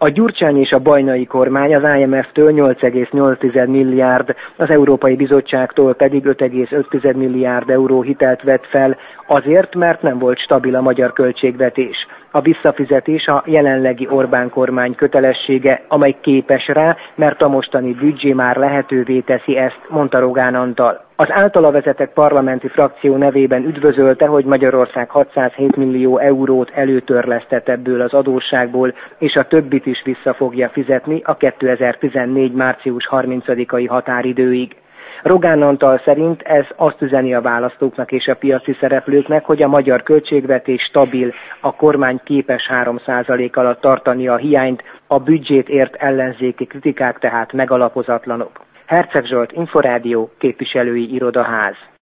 A Gyurcsány és a Bajnai kormány az IMF-től 8,8 milliárd, az Európai Bizottságtól pedig 5,5 milliárd euró hitelt vett fel, azért, mert nem volt stabil a magyar költségvetés. A visszafizetés a jelenlegi Orbán kormány kötelessége, amely képes rá, mert a mostani büdzsé már lehetővé teszi ezt, mondta Rogán Antal. Az általa vezetett parlamenti frakció nevében üdvözölte, hogy Magyarország 607 millió eurót előtörlesztett ebből az adósságból, és a többit is vissza fogja fizetni a 2014. március 30-ai határidőig. Rogán Antal szerint ez azt üzeni a választóknak és a piaci szereplőknek, hogy a magyar költségvetés stabil, a kormány képes 3% alatt tartani a hiányt, a büdzsét ért ellenzéki kritikák tehát megalapozatlanok. Herceg Zsolt, Inforádió, képviselői irodaház.